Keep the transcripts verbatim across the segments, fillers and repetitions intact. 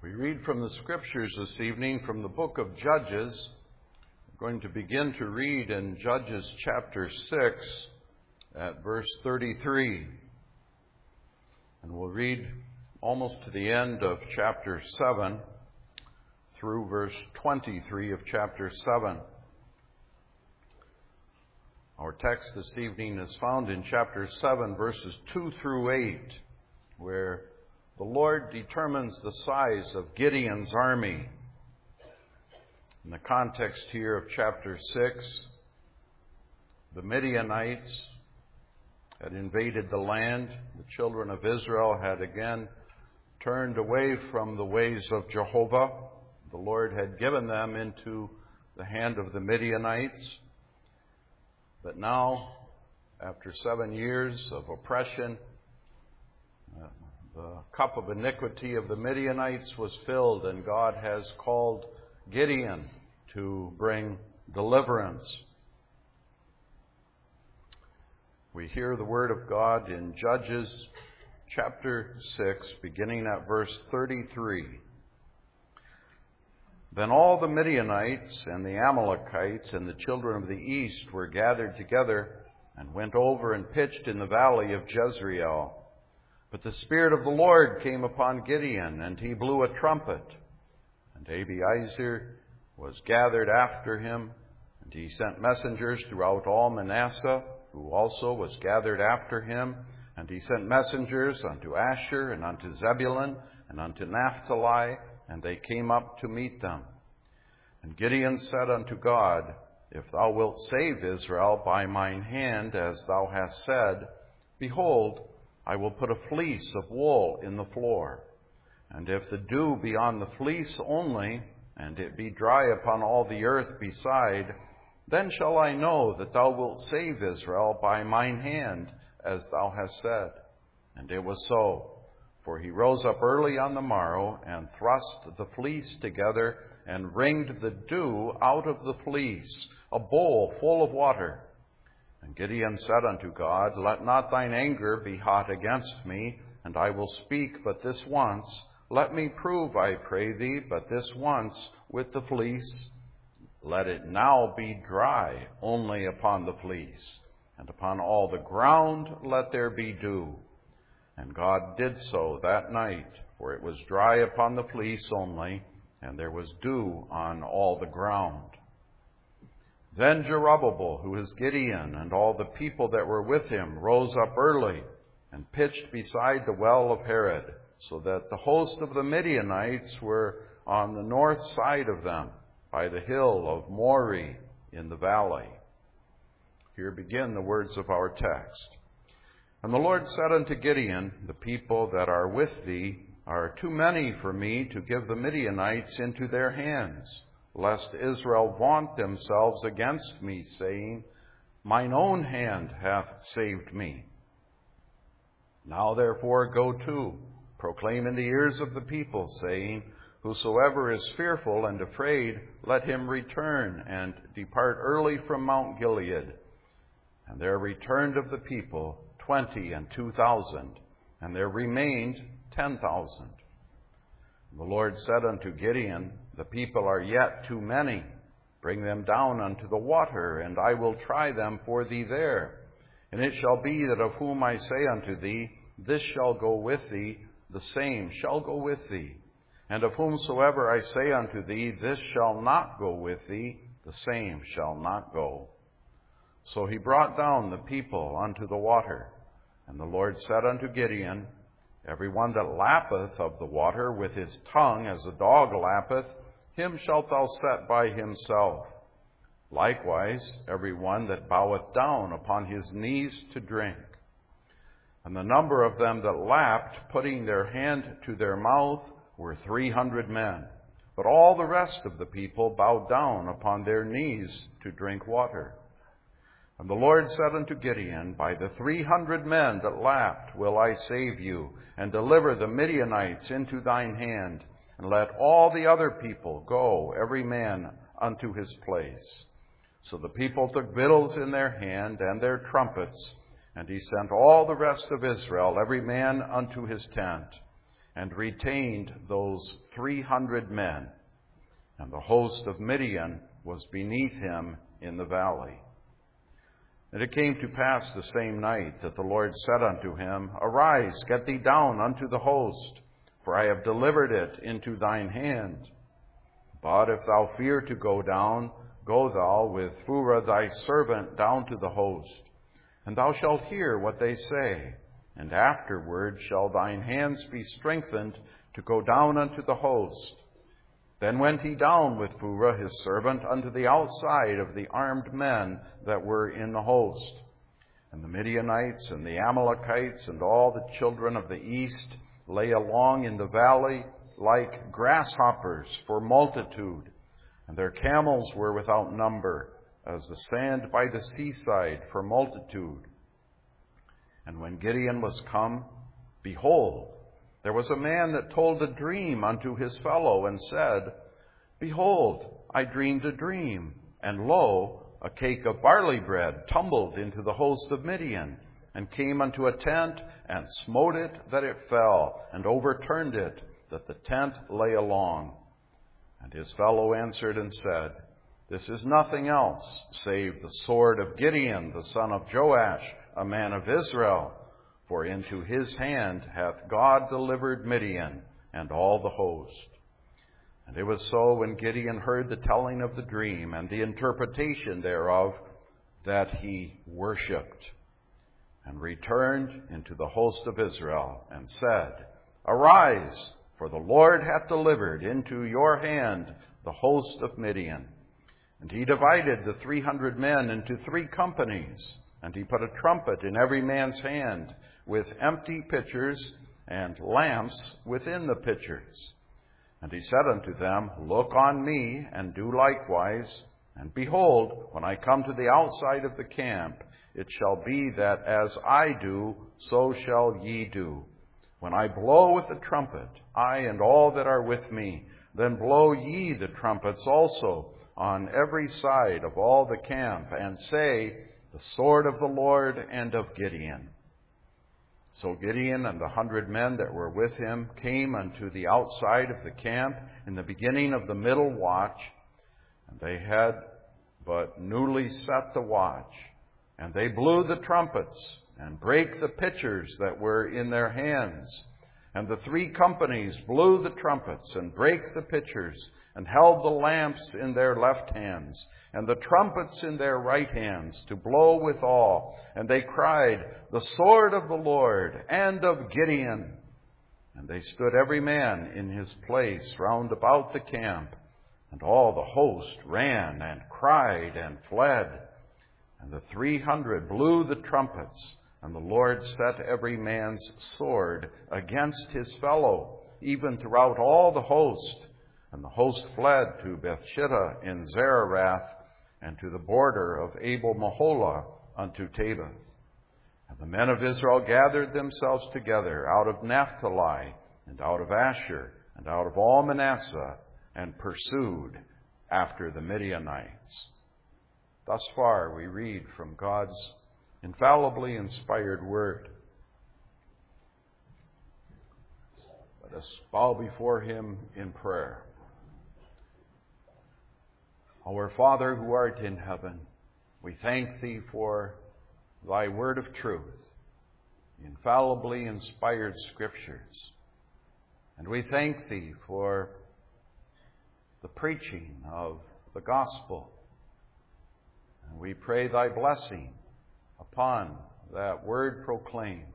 We read from the Scriptures this evening from the book of Judges. We're going to begin to read in Judges chapter six at verse thirty-three. And we'll read almost to the end of chapter seven through verse twenty-three of chapter seven. Our text this evening is found in chapter seven, verses two through eight, where the Lord determines the size of Gideon's army. In the context here of chapter six, the Midianites had invaded the land. The children of Israel had again turned away from the ways of Jehovah. The Lord had given them into the hand of the Midianites. But now, after seven years of oppression, uh, the cup of iniquity of the Midianites was filled, and God has called Gideon to bring deliverance. We hear the word of God in Judges chapter six, beginning at verse thirty-three. Then all the Midianites and the Amalekites and the children of the east were gathered together and went over and pitched in the valley of Jezreel. But the Spirit of the Lord came upon Gideon, and he blew a trumpet. And Abiezer was gathered after him, and he sent messengers throughout all Manasseh, who also was gathered after him. And he sent messengers unto Asher, and unto Zebulun, and unto Naphtali, and they came up to meet them. And Gideon said unto God, If thou wilt save Israel by mine hand, as thou hast said, behold, I will put a fleece of wool in the floor. And if the dew be on the fleece only, and it be dry upon all the earth beside, then shall I know that thou wilt save Israel by mine hand, as thou hast said. And it was so. For he rose up early on the morrow, and thrust the fleece together, and wringed the dew out of the fleece, a bowl full of water. And Gideon said unto God, Let not thine anger be hot against me, and I will speak but this once. Let me prove, I pray thee, but this once with the fleece. Let it now be dry only upon the fleece, and upon all the ground let there be dew. And God did so that night, for it was dry upon the fleece only, and there was dew on all the ground. Then Jerubbaal, who is Gideon, and all the people that were with him, rose up early and pitched beside the well of Harod, so that the host of the Midianites were on the north side of them, by the hill of Moreh in the valley. Here begin the words of our text. And the Lord said unto Gideon, The people that are with thee are too many for me to give the Midianites into their hands, lest Israel vaunt themselves against me, saying, Mine own hand hath saved me. Now therefore go to, proclaim in the ears of the people, saying, Whosoever is fearful and afraid, let him return and depart early from Mount Gilead. And there returned of the people twenty and two thousand, and there remained ten thousand. The Lord said unto Gideon, The people are yet too many. Bring them down unto the water, and I will try them for thee there. And it shall be that of whom I say unto thee, This shall go with thee, the same shall go with thee. And of whomsoever I say unto thee, This shall not go with thee, the same shall not go. So he brought down the people unto the water. And the Lord said unto Gideon, Every one that lappeth of the water with his tongue as a dog lappeth, him shalt thou set by himself. Likewise, every one that boweth down upon his knees to drink. And the number of them that lapped, putting their hand to their mouth, were three hundred men. But all the rest of the people bowed down upon their knees to drink water. And the Lord said unto Gideon, By the three hundred men that lapped will I save you, and deliver the Midianites into thine hand, and let all the other people go, every man unto his place. So the people took victuals in their hand, and their trumpets, and he sent all the rest of Israel, every man unto his tent. and retained those three hundred men. And the host of Midian was beneath him in the valley. And it came to pass the same night that the Lord said unto him, Arise, get thee down unto the host, for I have delivered it into thine hand. But if thou fear to go down, go thou with Phurah thy servant down to the host, and thou shalt hear what they say, and afterward shall thine hands be strengthened to go down unto the host. Then went he down with Phurah his servant unto the outside of the armed men that were in the host. And the Midianites and the Amalekites and all the children of the east lay along in the valley like grasshoppers for multitude, and their camels were without number, as the sand by the seaside for multitude. And when Gideon was come, behold, there was a man that told a dream unto his fellow, and said, Behold, I dreamed a dream, and lo, a cake of barley bread tumbled into the host of Midian, and came unto a tent, and smote it that it fell, and overturned it, that the tent lay along. And his fellow answered and said, This is nothing else, save the sword of Gideon, the son of Joash, a man of Israel. For into his hand hath God delivered Midian and all the host. And it was so, when Gideon heard the telling of the dream and the interpretation thereof, that he worshipped, and returned into the host of Israel, and said, Arise, for the Lord hath delivered into your hand the host of Midian. And he divided the three hundred men into three companies, and he put a trumpet in every man's hand, with empty pitchers and lamps within the pitchers. And he said unto them, Look on me, and do likewise. And behold, when I come to the outside of the camp, it shall be that as I do, so shall ye do. When I blow with the trumpet, I and all that are with me, then blow ye the trumpets also on every side of all the camp, and say, The sword of the Lord and of Gideon. So Gideon and the hundred men that were with him came unto the outside of the camp in the beginning of the middle watch, and they had but newly set the watch. And they blew the trumpets, and brake the pitchers that were in their hands. And the three companies blew the trumpets, and brake the pitchers, and held the lamps in their left hands, and the trumpets in their right hands, to blow withal. And they cried, The sword of the Lord and of Gideon. And they stood every man in his place round about the camp. And all the host ran and cried and fled. And the three hundred blew the trumpets, and the Lord set every man's sword against his fellow, even throughout all the host. And the host fled to Bethshittah in Zarerath, and to the border of Abel-Meholah unto Tabith. And the men of Israel gathered themselves together out of Naphtali, and out of Asher, and out of all Manasseh, and pursued after the Midianites. Thus far we read from God's infallibly inspired word. Let us bow before him in prayer. Our Father who art in heaven, we thank thee for thy word of truth, the infallibly inspired scriptures. And we thank thee for the preaching of the gospel. And we pray thy blessing upon that word proclaimed.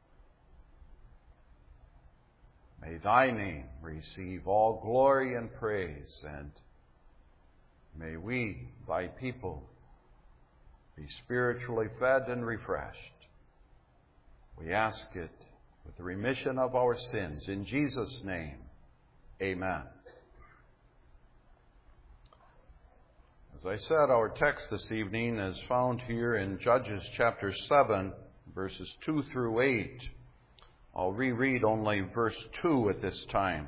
May thy name receive all glory and praise, and may we, thy people, be spiritually fed and refreshed. We ask it with the remission of our sins. In Jesus' name, amen. As I said, our text this evening is found here in Judges chapter seven, verses two through eight. I'll reread only verse two at this time.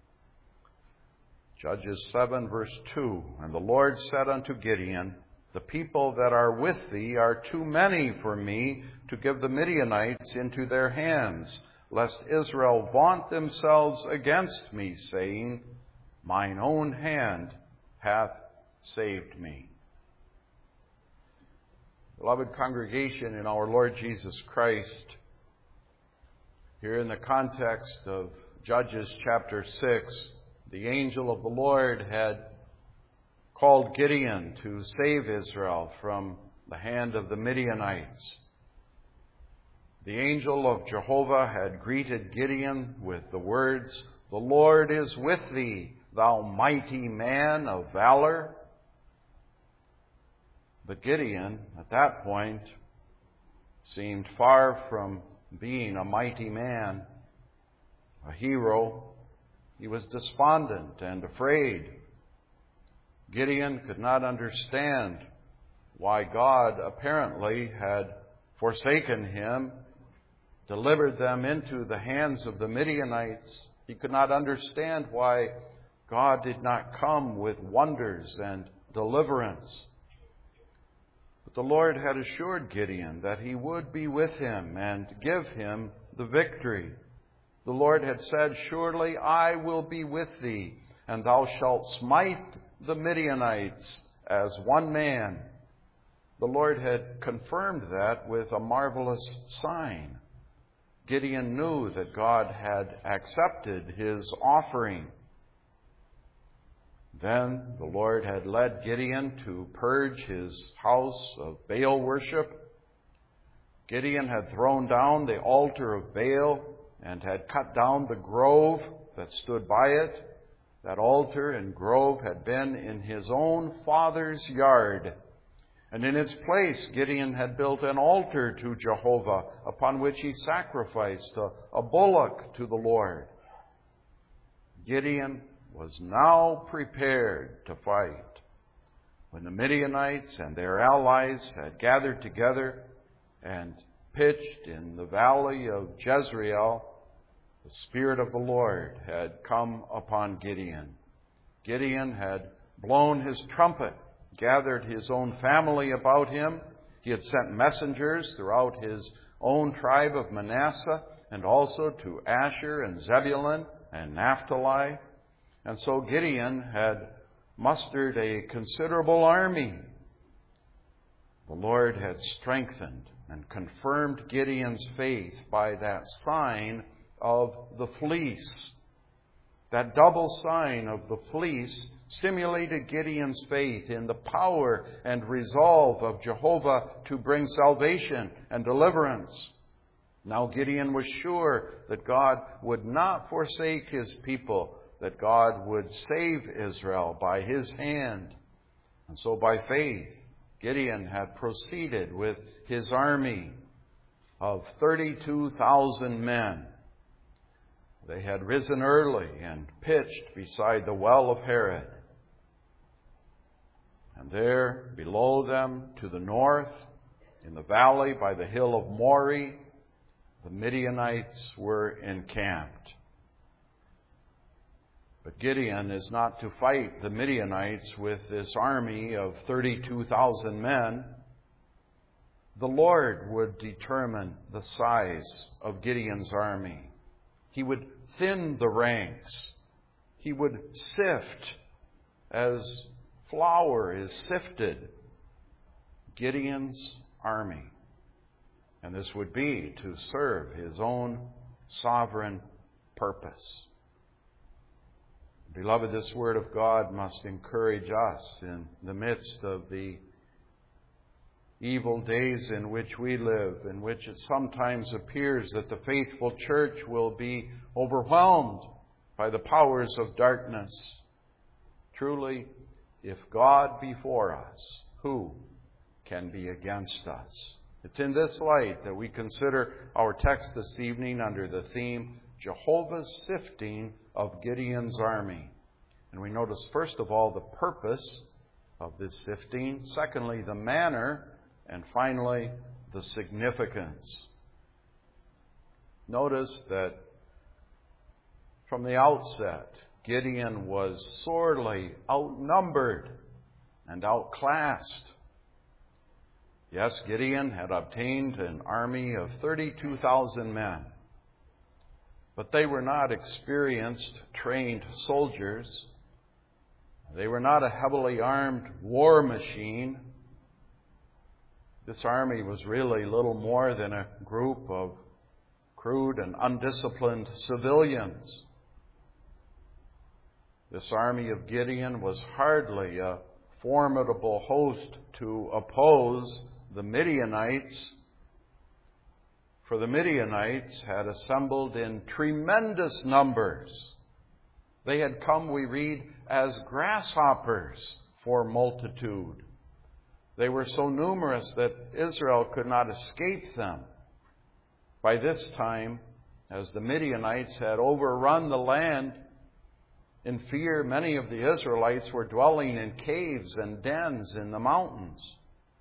Judges seven, verse two. And the Lord said unto Gideon, The people that are with thee are too many for me to give the Midianites into their hands, lest Israel vaunt themselves against me, saying, Mine own hand hath saved me. Beloved congregation in our Lord Jesus Christ, here in the context of Judges chapter six, the angel of the Lord had called Gideon to save Israel from the hand of the Midianites. The angel of Jehovah had greeted Gideon with the words, The Lord is with thee, thou mighty man of valor. But Gideon, at that point, seemed far from being a mighty man, a hero. He was despondent and afraid. Gideon could not understand why God apparently had forsaken him, delivered them into the hands of the Midianites. He could not understand why God did not come with wonders and deliverance. But the Lord had assured Gideon that he would be with him and give him the victory. The Lord had said, Surely I will be with thee, and thou shalt smite the Midianites as one man. The Lord had confirmed that with a marvelous sign. Gideon knew that God had accepted his offering. Then the Lord had led Gideon to purge his house of Baal worship. Gideon had thrown down the altar of Baal and had cut down the grove that stood by it. That altar and grove had been in his own father's yard. And in its place, Gideon had built an altar to Jehovah, upon which he sacrificed a, a bullock to the Lord. Gideon was now prepared to fight. When the Midianites and their allies had gathered together and pitched in the valley of Jezreel, the Spirit of the Lord had come upon Gideon. Gideon had blown his trumpet, gathered his own family about him. He had sent messengers throughout his own tribe of Manasseh and also to Asher and Zebulun and Naphtali. And so Gideon had mustered a considerable army. The Lord had strengthened and confirmed Gideon's faith by that sign of the fleece. That double sign of the fleece stimulated Gideon's faith in the power and resolve of Jehovah to bring salvation and deliverance. Now Gideon was sure that God would not forsake his people, that God would save Israel by his hand. And so by faith, Gideon had proceeded with his army of thirty-two thousand men. They had risen early and pitched beside the well of Harod. And there, below them, to the north, in the valley by the hill of Moreh, the Midianites were encamped. But Gideon is not to fight the Midianites with this army of thirty-two thousand men. The Lord would determine the size of Gideon's army. He would thin the ranks. He would sift as flour is sifted Gideon's army. And this would be to serve his own sovereign purpose. Beloved, this word of God must encourage us in the midst of the evil days in which we live, in which it sometimes appears that the faithful church will be overwhelmed by the powers of darkness. Truly, if God be for us, who can be against us? It's in this light that we consider our text this evening under the theme, Jehovah's sifting of Gideon's army. And we notice, first of all, the purpose of this sifting. Secondly, the manner. And finally, the significance. Notice that from the outset, Gideon was sorely outnumbered and outclassed. Yes, Gideon had obtained an army of thirty-two thousand men. But they were not experienced, trained soldiers. They were not a heavily armed war machine. This army was really little more than a group of crude and undisciplined civilians. This army of Gideon was hardly a formidable host to oppose the Midianites, for the Midianites had assembled in tremendous numbers. They had come, we read, as grasshoppers for multitude. They were so numerous that Israel could not escape them. By this time, as the Midianites had overrun the land, in fear, many of the Israelites were dwelling in caves and dens in the mountains.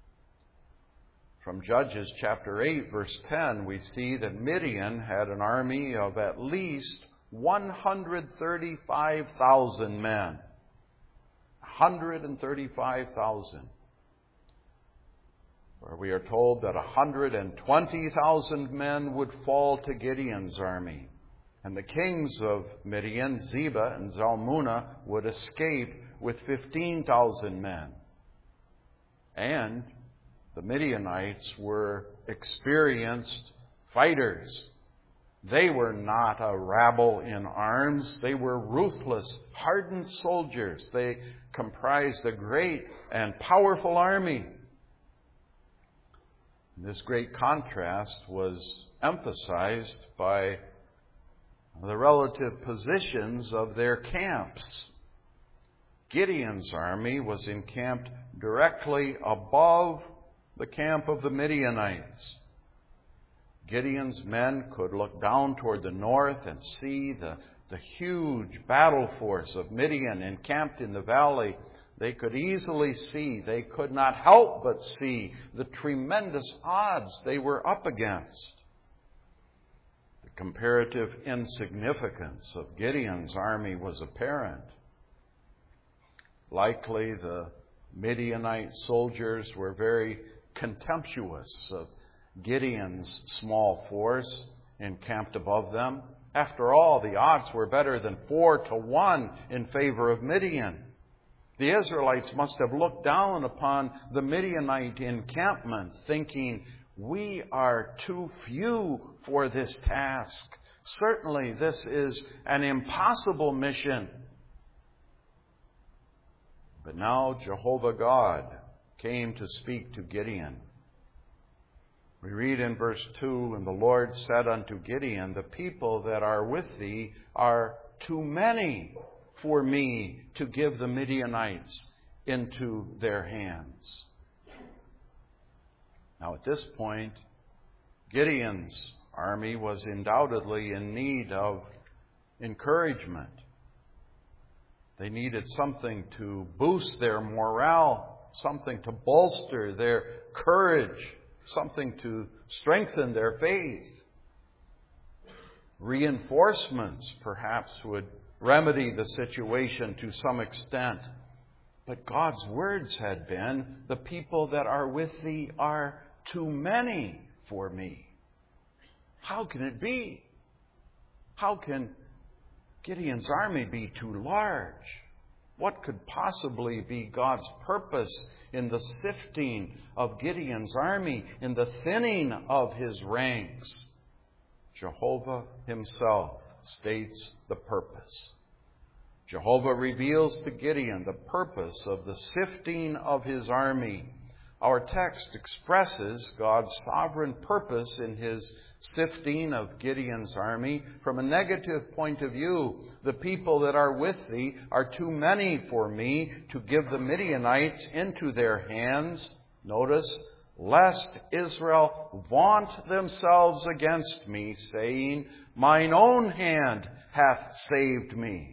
From Judges chapter eight, verse ten, we see that Midian had an army of at least one hundred thirty-five thousand men. one hundred thirty-five thousand. Where we are told that one hundred twenty thousand men would fall to Gideon's army. And the kings of Midian, Zebah and Zalmunna, would escape with fifteen thousand men. And the Midianites were experienced fighters. They were not a rabble in arms. They were ruthless, hardened soldiers. They comprised a great and powerful army. This great contrast was emphasized by the relative positions of their camps. Gideon's army was encamped directly above the camp of the Midianites. Gideon's men could look down toward the north and see the, the huge battle force of Midian encamped in the valley. They could easily see, they could not help but see the tremendous odds they were up against. The comparative insignificance of Gideon's army was apparent. Likely the Midianite soldiers were very contemptuous of Gideon's small force encamped above them. After all, the odds were better than four to one in favor of Midian. The Israelites must have looked down upon the Midianite encampment, thinking, we are too few for this task. Certainly this is an impossible mission. But now Jehovah God came to speak to Gideon. We read in verse two, and the Lord said unto Gideon, the people that are with thee are too many for me to give the Midianites into their hands. Now at this point, Gideon's army was undoubtedly in need of encouragement. They needed something to boost their morale, something to bolster their courage, something to strengthen their faith. Reinforcements perhaps would remedy the situation to some extent. But God's words had been, the people that are with thee are too many for me. How can it be? How can Gideon's army be too large? What could possibly be God's purpose in the sifting of Gideon's army, in the thinning of his ranks? Jehovah himself states the purpose. Jehovah reveals to Gideon the purpose of the sifting of his army. Our text expresses God's sovereign purpose in his sifting of Gideon's army from a negative point of view. The people that are with thee are too many for me to give the Midianites into their hands. Notice, lest Israel vaunt themselves against me, saying, mine own hand hath saved me.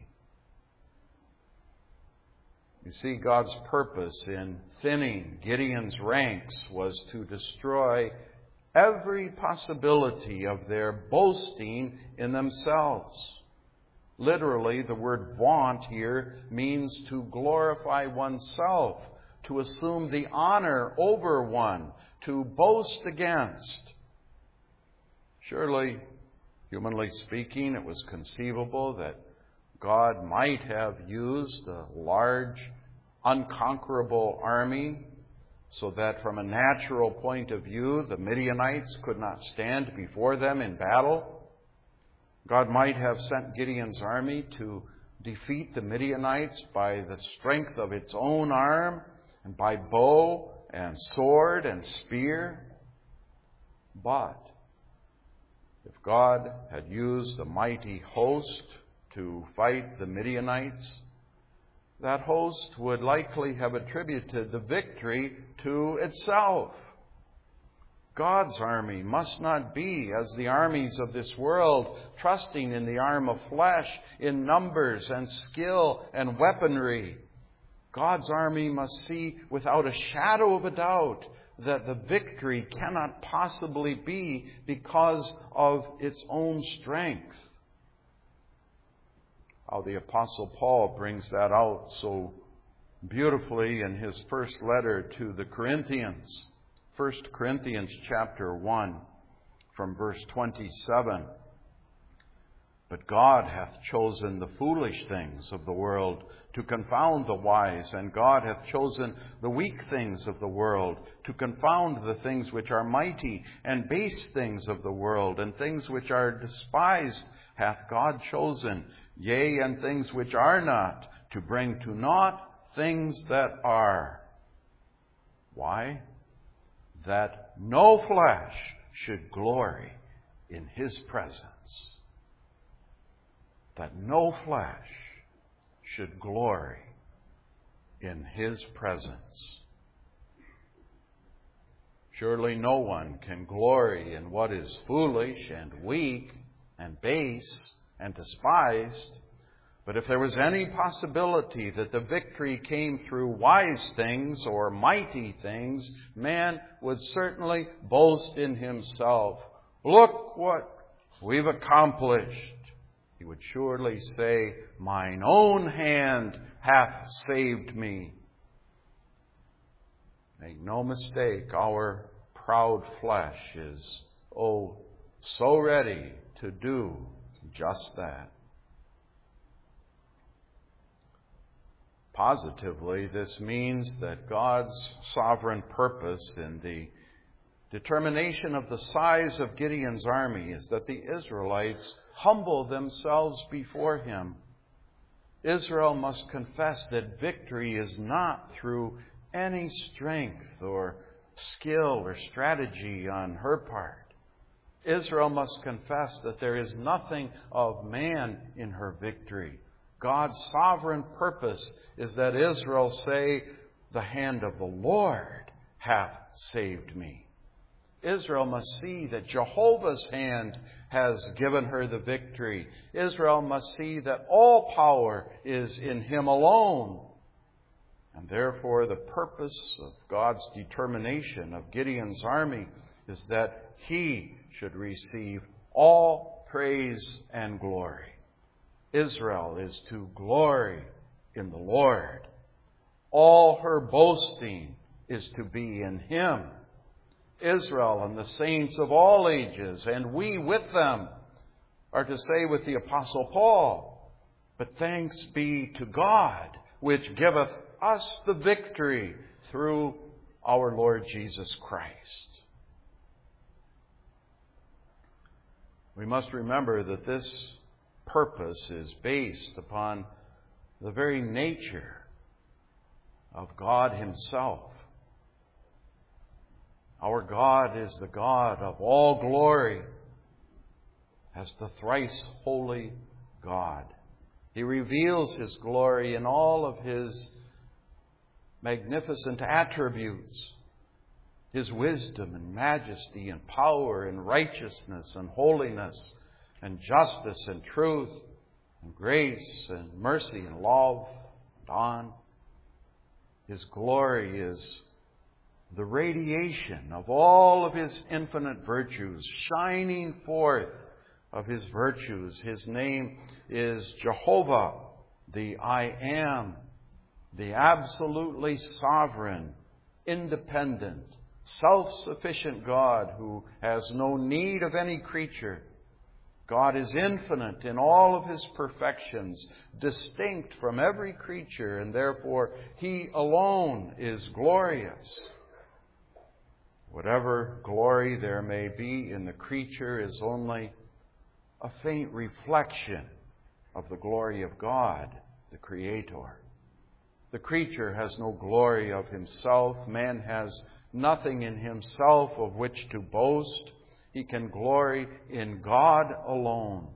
You see, God's purpose in thinning Gideon's ranks was to destroy every possibility of their boasting in themselves. Literally, the word vaunt here means to glorify oneself, to assume the honor over one, to boast against. Surely, Humanly speaking, it was conceivable that God might have used a large, unconquerable army so that from a natural point of view, the Midianites could not stand before them in battle. God might have sent Gideon's army to defeat the Midianites by the strength of its own arm and by bow and sword and spear. But if God had used a mighty host to fight the Midianites, that host would likely have attributed the victory to itself. God's army must not be as the armies of this world, trusting in the arm of flesh, in numbers and skill and weaponry. God's army must see without a shadow of a doubt that the victory cannot possibly be because of its own strength. How the Apostle Paul brings that out so beautifully in his first letter to the Corinthians. First Corinthians chapter one, from verse twenty-seven. But God hath chosen the foolish things of the world to confound the wise, and God hath chosen the weak things of the world to confound the things which are mighty, and base things of the world, and things which are despised hath God chosen, yea, and things which are not, to bring to naught things that are. Why? That no flesh should glory in His presence. That no flesh should glory in His presence. Surely no one can glory in what is foolish and weak and base and despised. But if there was any possibility that the victory came through wise things or mighty things, man would certainly boast in himself. Look what we've accomplished. He would surely say, mine own hand hath saved me. Make no mistake, our proud flesh is, oh, so ready to do just that. Positively, this means that God's sovereign purpose in the determination of the size of Gideon's army is that the Israelites humble themselves before Him. Israel must confess that victory is not through any strength or skill or strategy on her part. Israel must confess that there is nothing of man in her victory. God's sovereign purpose is that Israel say, the hand of the Lord hath saved me. Israel must see that Jehovah's hand has given her the victory. Israel must see that all power is in Him alone. And therefore, the purpose of God's determination of Gideon's army is that He should receive all praise and glory. Israel is to glory in the Lord. All her boasting is to be in Him. Israel and the saints of all ages, and we with them, are to say with the Apostle Paul, but thanks be to God, which giveth us the victory through our Lord Jesus Christ. We must remember that this purpose is based upon the very nature of God Himself. Our God is the God of all glory, as the thrice holy God. He reveals His glory in all of His magnificent attributes, His wisdom and majesty and power and righteousness and holiness and justice and truth and grace and mercy and love and on. His glory is the radiation of all of His infinite virtues, shining forth of His virtues. His name is Jehovah, the I Am, the absolutely sovereign, independent, self-sufficient God who has no need of any creature. God is infinite in all of His perfections, distinct from every creature, and therefore He alone is glorious. Whatever glory there may be in the creature is only a faint reflection of the glory of God, the Creator. The creature has no glory of himself. Man has nothing in himself of which to boast. He can glory in God alone.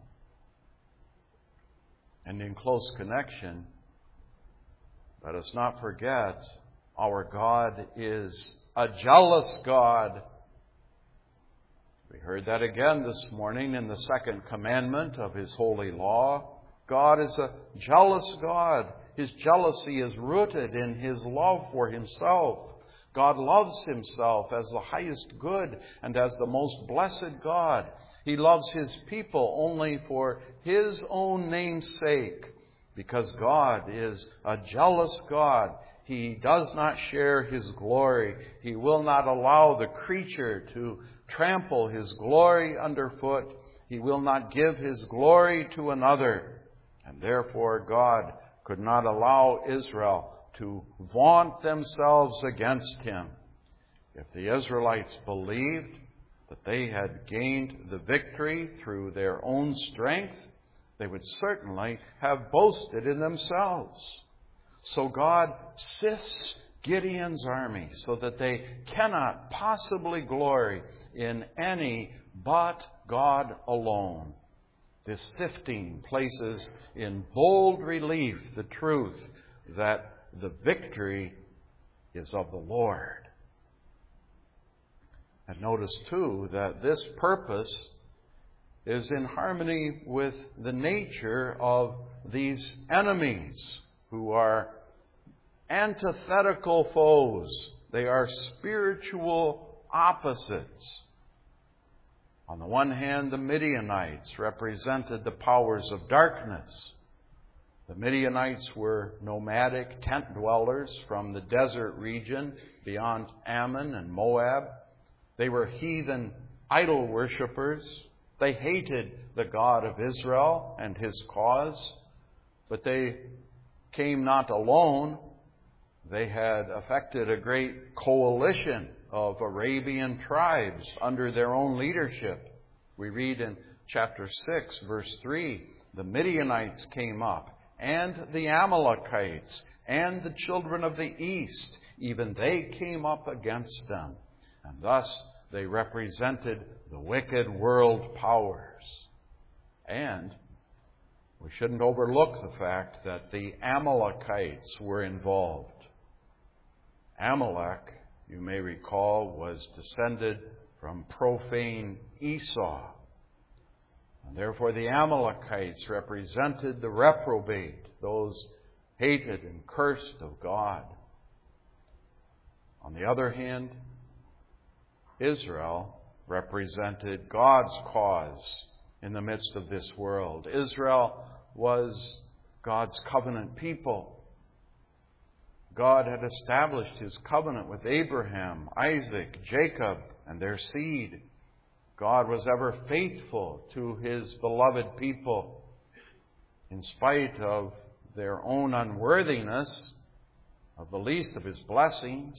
And in close connection, let us not forget, our God is a jealous God. We heard that again this morning in the second commandment of His holy law. God is a jealous God. His jealousy is rooted in His love for Himself. God loves Himself as the highest good and as the most blessed God. He loves His people only for His own name's sake. Because God is a jealous God, He does not share His glory. He will not allow the creature to trample His glory underfoot. He will not give His glory to another. And therefore God could not allow Israel to vaunt themselves against Him. If the Israelites believed that they had gained the victory through their own strength, they would certainly have boasted in themselves. So God sifts Gideon's army so that they cannot possibly glory in any but God alone. This sifting places in bold relief the truth that the victory is of the Lord. And notice, too, that this purpose is in harmony with the nature of these enemies who are antithetical foes. They are spiritual opposites. On the one hand, the Midianites represented the powers of darkness. The Midianites were nomadic tent dwellers from the desert region beyond Ammon and Moab. They were heathen idol worshippers. They hated the God of Israel and His cause, but they came not alone. They had effected a great coalition of Arabian tribes under their own leadership. We read in chapter six, verse three, the Midianites came up, and the Amalekites, and the children of the east, even they came up against them. And thus they represented the wicked world powers. And we shouldn't overlook the fact that the Amalekites were involved. Amalek, you may recall, was descended from profane Esau. And therefore the Amalekites represented the reprobate, those hated and cursed of God. On the other hand, Israel represented God's cause in the midst of this world. Israel was God's covenant people. God had established His covenant with Abraham, Isaac, Jacob, and their seed. God was ever faithful to His beloved people. In spite of their own unworthiness of the least of His blessings.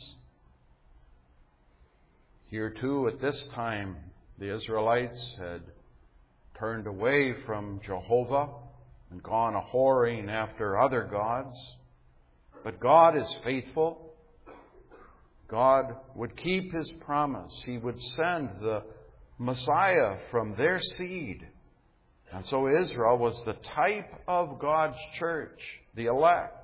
Here too, at this time, the Israelites had turned away from Jehovah and gone a-whoring after other gods. But God is faithful. God would keep His promise. He would send the Messiah from their seed. And so Israel was the type of God's church, the elect.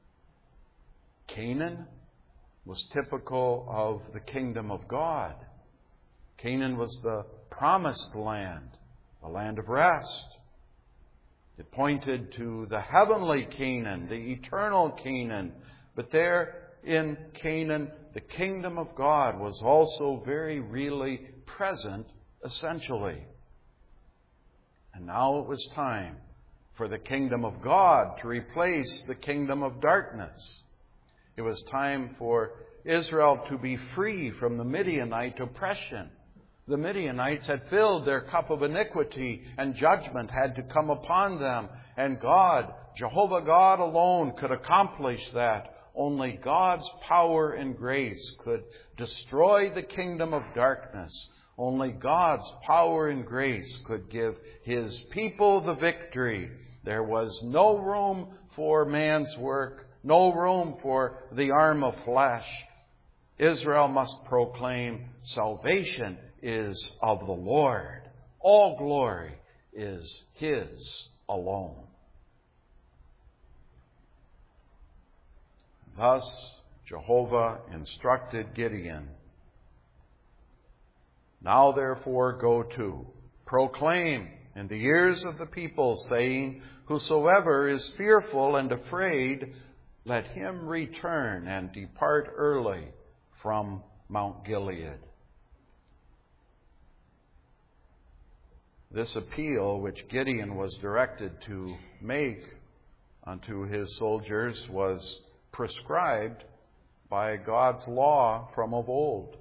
Canaan was typical of the kingdom of God. Canaan was the promised land, the land of rest. It pointed to the heavenly Canaan, the eternal Canaan. But there in Canaan, the kingdom of God was also very really present, essentially. And now it was time for the kingdom of God to replace the kingdom of darkness. It was time for Israel to be free from the Midianite oppression. The Midianites had filled their cup of iniquity, and judgment had to come upon them. And God, Jehovah God alone, could accomplish that. Only God's power and grace could destroy the kingdom of darkness. Only God's power and grace could give His people the victory. There was no room for man's work, no room for the arm of flesh. Israel must proclaim, salvation is of the Lord. All glory is His alone. Thus, Jehovah instructed Gideon, now therefore go to, proclaim in the ears of the people, saying, whosoever is fearful and afraid, let him return and depart early from Mount Gilead. This appeal, which Gideon was directed to make unto his soldiers, was prescribed by God's law from of old.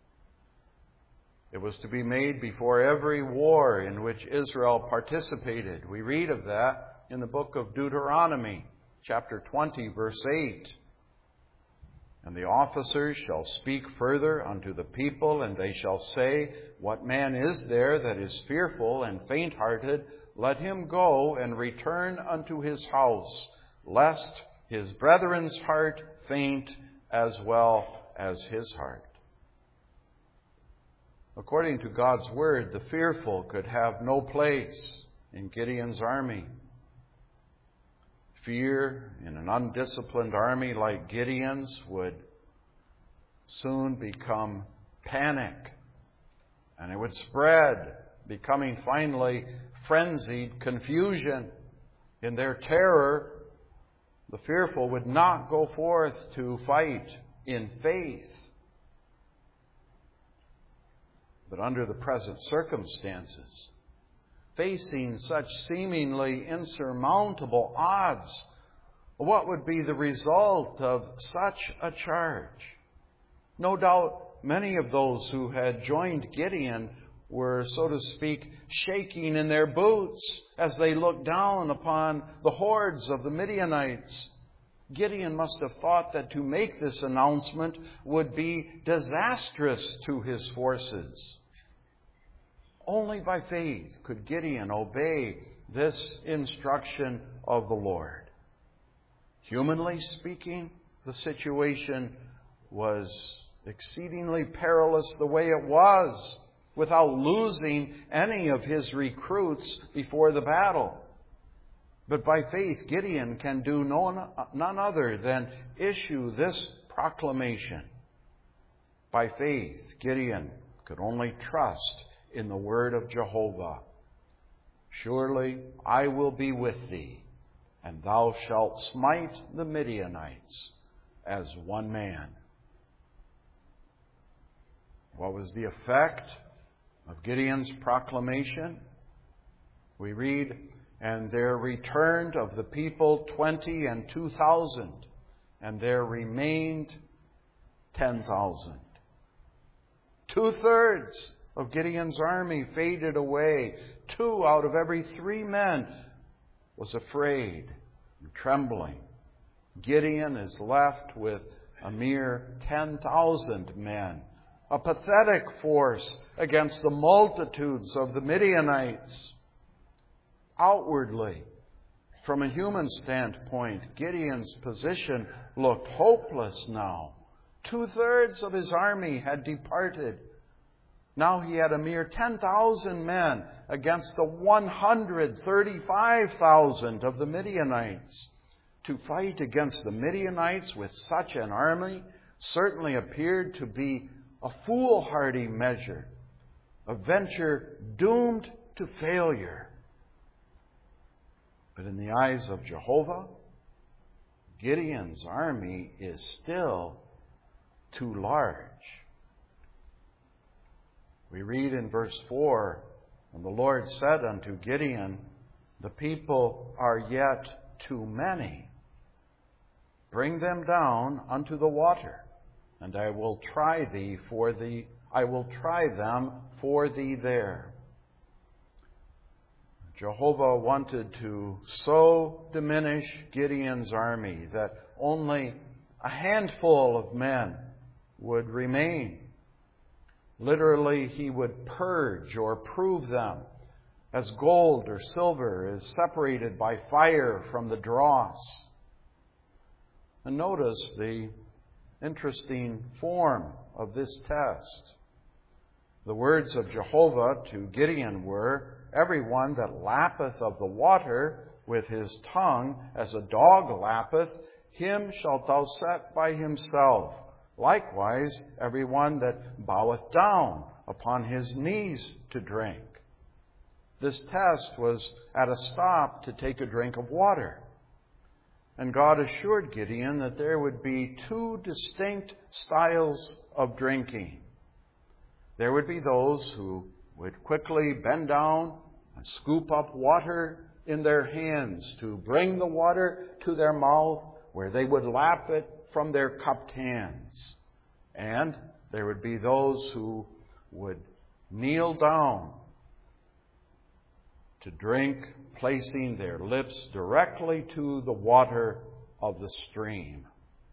It was to be made before every war in which Israel participated. We read of that in the book of Deuteronomy, chapter twenty, verse eight. And the officers shall speak further unto the people, and they shall say, what man is there that is fearful and faint-hearted? Let him go and return unto his house, lest his brethren's heart faint as well as his heart. According to God's word, the fearful could have no place in Gideon's army. Fear in an undisciplined army like Gideon's would soon become panic, and it would spread, becoming finally frenzied confusion. In their terror, the fearful would not go forth to fight in faith. But under the present circumstances, facing such seemingly insurmountable odds, what would be the result of such a charge? No doubt many of those who had joined Gideon were, so to speak, shaking in their boots as they looked down upon the hordes of the Midianites. Gideon must have thought that to make this announcement would be disastrous to his forces. Only by faith could Gideon obey this instruction of the Lord. Humanly speaking, the situation was exceedingly perilous the way it was, without losing any of his recruits before the battle. But by faith, Gideon can do no, none other than issue this proclamation. By faith, Gideon could only trust in the word of Jehovah. Surely I will be with thee, and thou shalt smite the Midianites as one man. What was the effect of Gideon's proclamation? We read, and there returned of the people twenty and two thousand, and there remained ten thousand. Two-thirds of Gideon's army faded away. Two out of every three men was afraid and trembling. Gideon is left with a mere ten thousand men, a pathetic force against the multitudes of the Midianites. Outwardly, from a human standpoint, Gideon's position looked hopeless now. Two-thirds of his army had departed. Now he had a mere ten thousand men against the one hundred thirty-five thousand of the Midianites. To fight against the Midianites with such an army certainly appeared to be a foolhardy measure, a venture doomed to failure. But in the eyes of Jehovah, Gideon's army is still too large. We read in verse four, and the Lord said unto Gideon, the people are yet too many. Bring them down unto the water, and I will try thee for the I will try them for thee there. Jehovah wanted to so diminish Gideon's army that only a handful of men would remain. Literally, he would purge or prove them as gold or silver is separated by fire from the dross. And notice the interesting form of this test. The words of Jehovah to Gideon were, "Everyone that lappeth of the water with his tongue, as a dog lappeth, him shalt thou set by himself. Likewise, everyone that boweth down upon his knees to drink." This test was at a stop to take a drink of water. And God assured Gideon that there would be two distinct styles of drinking. There would be those who would quickly bend down and scoop up water in their hands to bring the water to their mouth, where they would lap it from their cupped hands. And there would be those who would kneel down to drink, placing their lips directly to the water of the stream.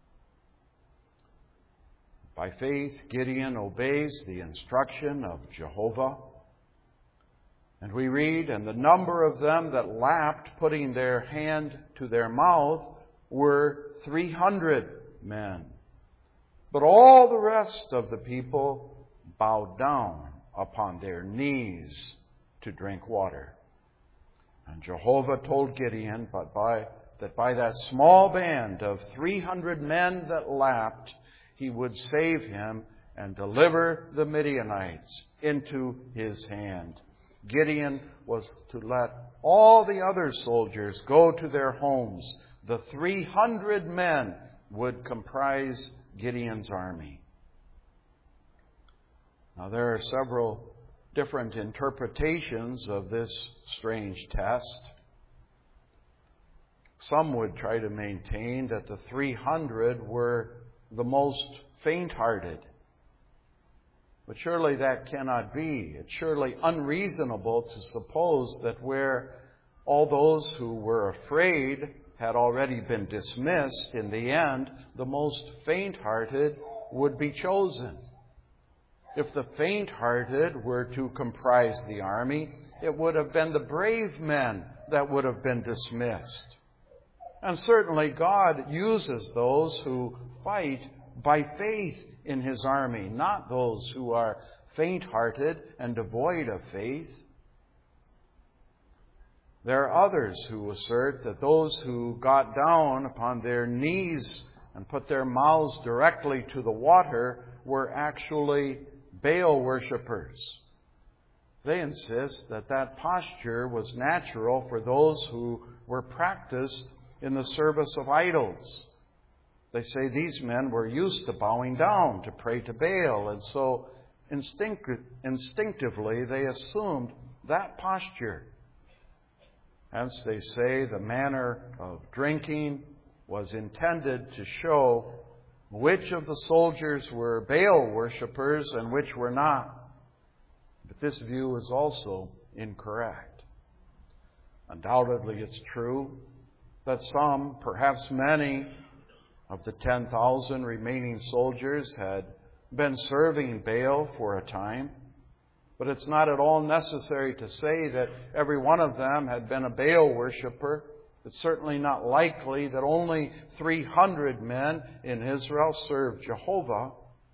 By faith, Gideon obeys the instruction of Jehovah. And we read, "And the number of them that lapped, putting their hand to their mouth, were three hundred men. But all the rest of the people bowed down upon their knees to drink water." And Jehovah told Gideon but by, that by that small band of three hundred men that lapped, he would save him and deliver the Midianites into his hand. Gideon was to let all the other soldiers go to their homes. The three hundred men would comprise Gideon's army. Now, there are several different interpretations of this strange test. Some would try to maintain that the three hundred were the most faint-hearted. But surely that cannot be. It's surely unreasonable to suppose that where all those who were afraid had already been dismissed, in the end, the most faint-hearted would be chosen. If the faint-hearted were to comprise the army, it would have been the brave men that would have been dismissed. And certainly God uses those who fight by faith in His army, not those who are faint-hearted and devoid of faith. There are others who assert that those who got down upon their knees and put their mouths directly to the water were actually Baal worshippers. They insist that that posture was natural for those who were practiced in the service of idols. They say these men were used to bowing down to pray to Baal, and so instinct- instinctively they assumed that posture. Hence, they say the manner of drinking was intended to show which of the soldiers were Baal worshippers and which were not. But this view is also incorrect. Undoubtedly, it's true that some, perhaps many, of the ten thousand remaining soldiers had been serving Baal for a time. But it's not at all necessary to say that every one of them had been a Baal worshipper. It's certainly not likely that only three hundred men in Israel served Jehovah.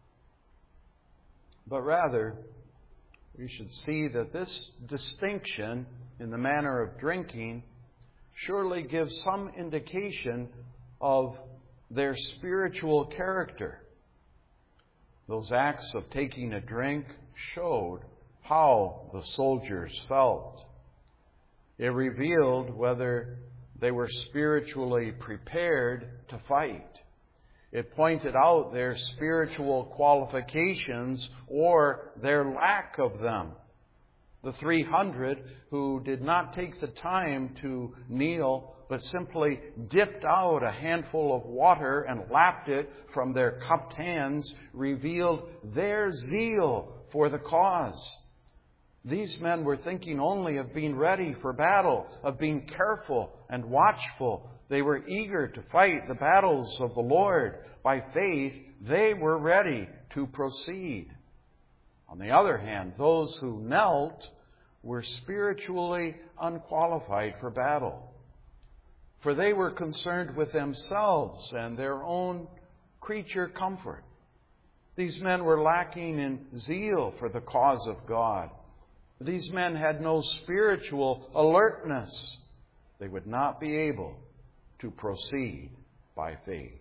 But rather, we should see that this distinction in the manner of drinking surely gives some indication of their spiritual character. Those acts of taking a drink showed how the soldiers felt. It revealed whether they were spiritually prepared to fight. It pointed out their spiritual qualifications or their lack of them. The three hundred who did not take the time to kneel, but simply dipped out a handful of water and lapped it from their cupped hands, revealed their zeal for the cause. These men were thinking only of being ready for battle, of being careful and watchful. They were eager to fight the battles of the Lord. By faith, they were ready to proceed. On the other hand, those who knelt were spiritually unqualified for battle, for they were concerned with themselves and their own creature comfort. These men were lacking in zeal for the cause of God. These men had no spiritual alertness. They would not be able to proceed by faith.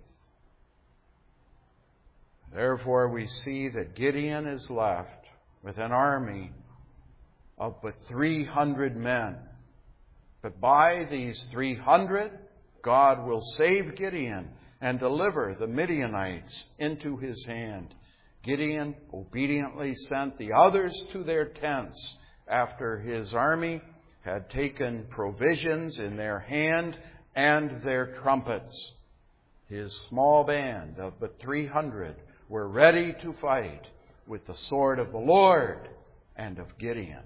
Therefore, we see that Gideon is left with an army of but three hundred men. But by these three hundred, God will save Gideon and deliver the Midianites into his hand. Gideon obediently sent the others to their tents after his army had taken provisions in their hand and their trumpets. His small band of but three hundred were ready to fight with the sword of the Lord and of Gideon.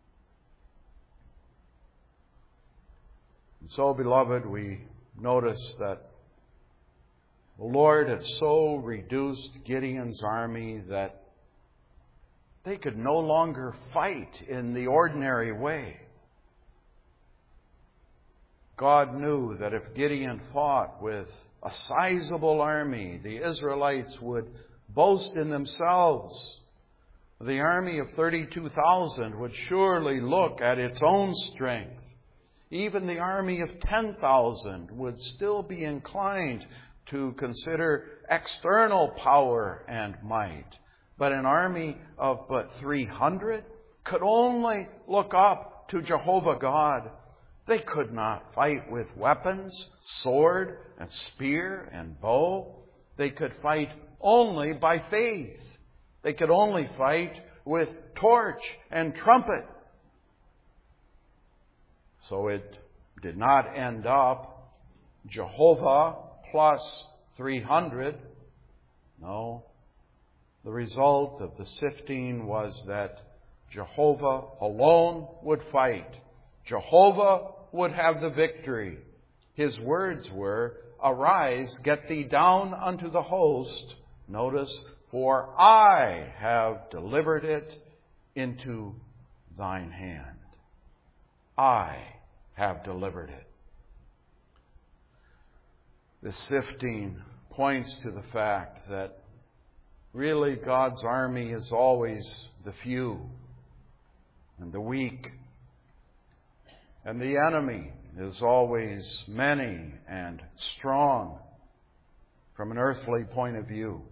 And so, beloved, we notice that the Lord had so reduced Gideon's army that they could no longer fight in the ordinary way. God knew that if Gideon fought with a sizable army, the Israelites would boast in themselves. The army of thirty-two thousand would surely look at its own strength. Even the army of ten thousand would still be inclined to consider external power and might. But an army of but three hundred could only look up to Jehovah God. They could not fight with weapons, sword and spear and bow. They could fight only by faith. They could only fight with torch and trumpet. So it did not end up Jehovah plus three hundred. No. The result of the sifting was that Jehovah alone would fight. Jehovah would have the victory. His words were, "Arise, get thee down unto the host." Notice, "For I have delivered it into thine hand." I have delivered it. The sifting points to the fact that really God's army is always the few and the weak. And the enemy is always many and strong from an earthly point of view.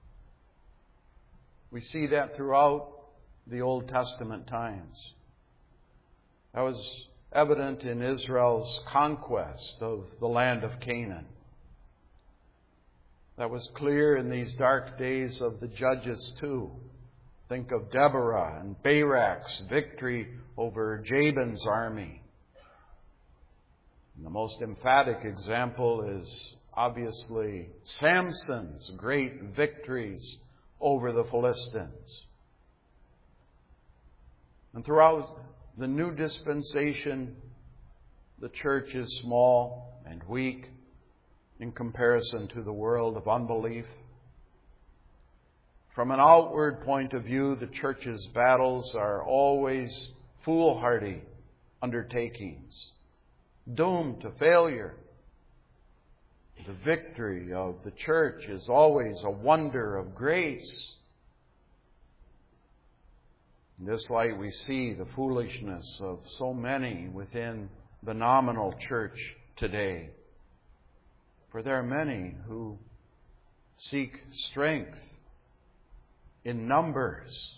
We see that throughout the Old Testament times. That was evident in Israel's conquest of the land of Canaan. That was clear in these dark days of the Judges too. Think of Deborah and Barak's victory over Jabin's army. And the most emphatic example is obviously Samson's great victories over the Philistines. And throughout the new dispensation, the church is small and weak in comparison to the world of unbelief. From an outward point of view, the church's battles are always foolhardy undertakings, doomed to failure. The victory of the church is always a wonder of grace. In this light, we see the foolishness of so many within the nominal church today. For there are many who seek strength in numbers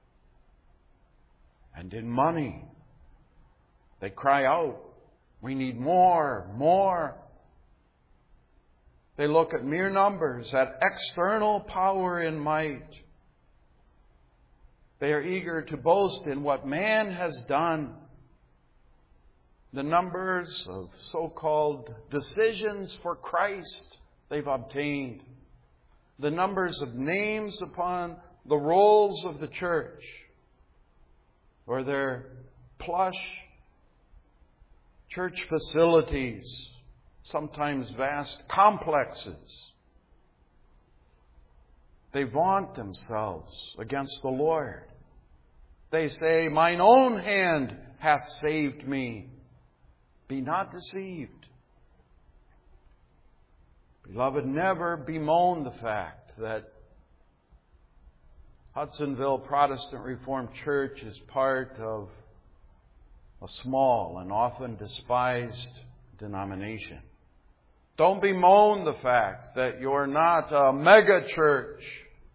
and in money. They cry out, "We need more, more." They look at mere numbers, at external power and might. They are eager to boast in what man has done. The numbers of so-called decisions for Christ they've obtained. The numbers of names upon the rolls of the church. or their plush church facilities, sometimes vast complexes. They vaunt themselves against the Lord. They say, "Mine own hand hath saved me." Be not deceived. Beloved, never bemoan the fact that Hudsonville Protestant Reformed Church is part of a small and often despised denomination. Don't bemoan the fact that you're not a mega church.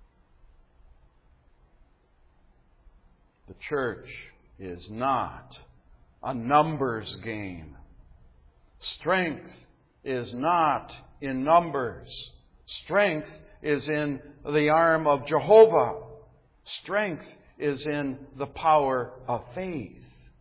The church is not a numbers game. Strength is not in numbers. Strength is in the arm of Jehovah. Strength is in the power of faith.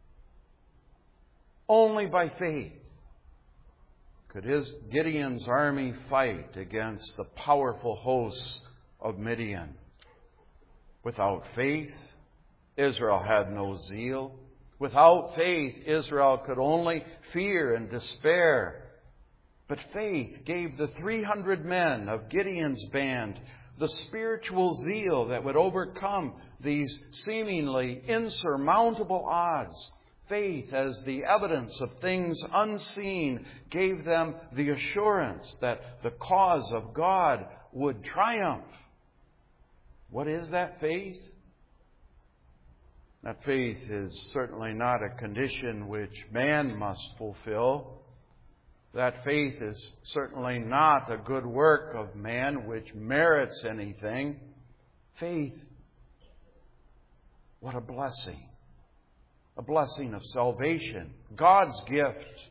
Only by faith could his Gideon's army fight against the powerful hosts of Midian. Without faith, Israel had no zeal. Without faith, Israel could only fear and despair. But faith gave the three hundred men of Gideon's band the spiritual zeal that would overcome these seemingly insurmountable odds. Faith, as the evidence of things unseen, gave them the assurance that the cause of God would triumph. What is that faith? That faith is certainly not a condition which man must fulfill. That faith is certainly not a good work of man which merits anything. Faith, what a blessing. A blessing of salvation. God's gift.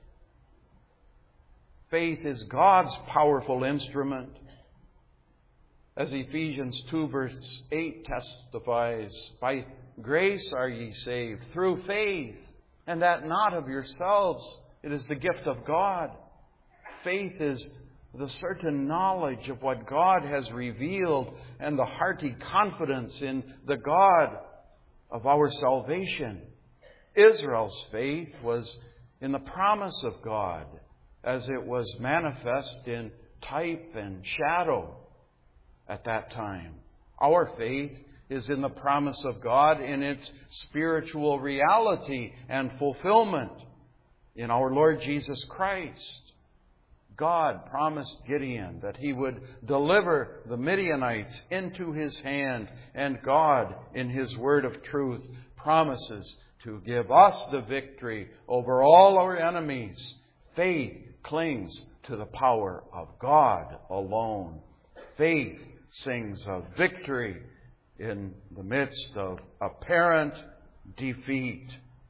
Faith is God's powerful instrument. As Ephesians two verse eight testifies, by grace are ye saved through faith, and that not of yourselves. It is the gift of God. Faith is the certain knowledge of what God has revealed and the hearty confidence in the God of our salvation. Israel's faith was in the promise of God as it was manifest in type and shadow at that time. Our faith is in the promise of God in its spiritual reality and fulfillment in our Lord Jesus Christ. God promised Gideon that he would deliver the Midianites into his hand, and God, in his word of truth, promises to give us the victory over all our enemies. Faith clings to the power of God alone. Faith sings of victory in the midst of apparent defeat.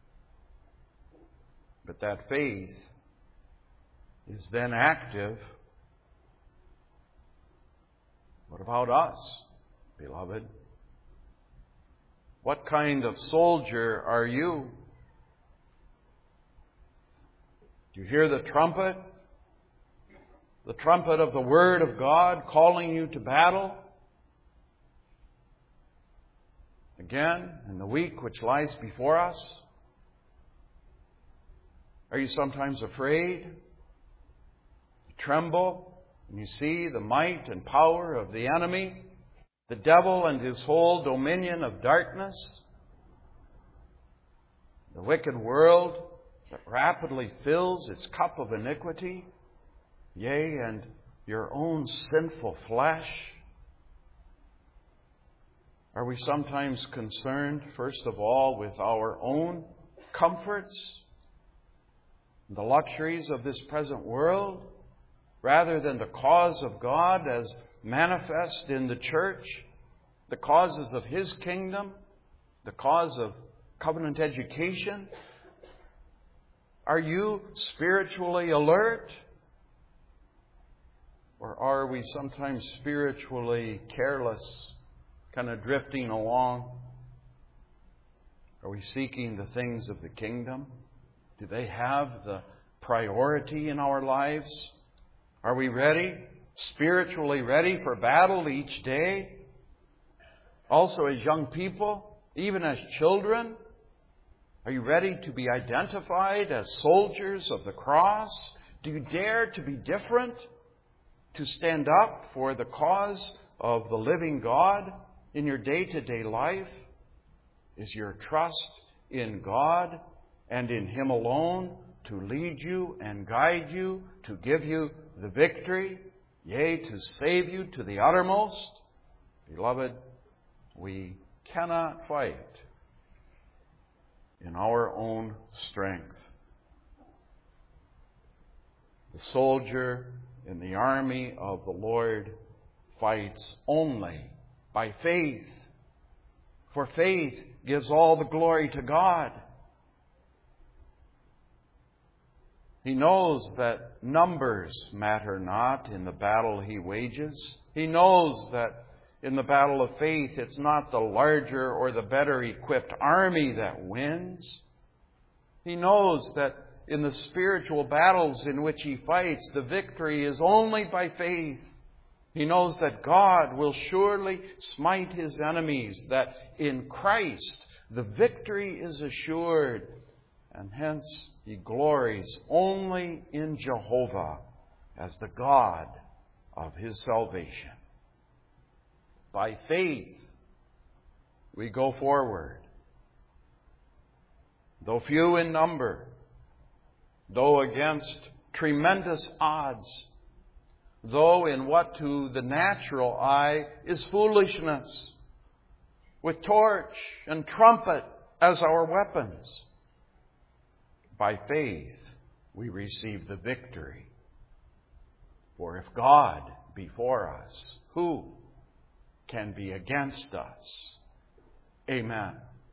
But that faith is then active. What about us, beloved? What kind of soldier are you? Do you hear the trumpet? The trumpet of the Word of God calling you to battle? Again, in the week which lies before us? Are you sometimes afraid? You tremble when you see the might and power of the enemy, the devil and his whole dominion of darkness, the wicked world that rapidly fills its cup of iniquity, yea, and your own sinful flesh? Are we sometimes concerned, first of all, with our own comforts, the luxuries of this present world, rather than the cause of God as manifest in the church, the causes of His kingdom, the cause of covenant education? Are you spiritually alert? Or are we sometimes spiritually careless, kind of drifting along? Are we seeking the things of the kingdom? Do they have the priority in our lives? Are we ready, spiritually ready for battle each day? Also as young people, even as children, Are you ready to be identified as soldiers of the cross? Do you dare to be different? To stand up for the cause of the living God in your day-to-day life? Is your trust in God and in Him alone to lead you and guide you, to give you the victory, yea, to save you to the uttermost? Beloved, we cannot fight in our own strength. The soldier in the army of the Lord fights only by faith, for faith gives all the glory to God. He knows that numbers matter not in the battle he wages. He knows that in the battle of faith, it's not the larger or the better equipped army that wins. He knows that in the spiritual battles in which he fights, the victory is only by faith. He knows that God will surely smite his enemies, that in Christ the victory is assured, and hence he glories only in Jehovah as the God of his salvation. By faith, we go forward. Though few in number, though against tremendous odds, though in what to the natural eye is foolishness, with torch and trumpet as our weapons, by faith we receive the victory. For if God be for us, who can be against us? Amen.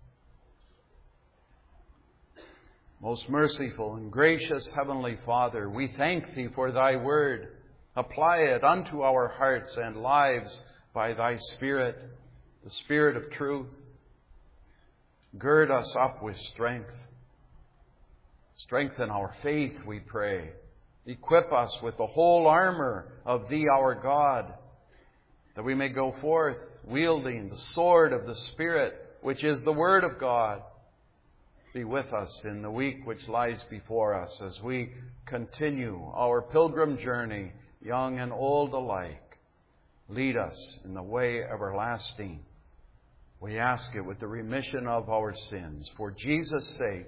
Most merciful and gracious Heavenly Father, we thank Thee for Thy word. Apply it unto our hearts and lives by Thy Spirit, the Spirit of truth. Gird us up with strength. Strengthen our faith, we pray. Equip us with the whole armor of Thee, our God, that we may go forth wielding the sword of the Spirit, which is the Word of God. Be with us in the week which lies before us as we continue our pilgrim journey, young and old alike. Lead us in the way everlasting. We ask it with the remission of our sins. For Jesus' sake,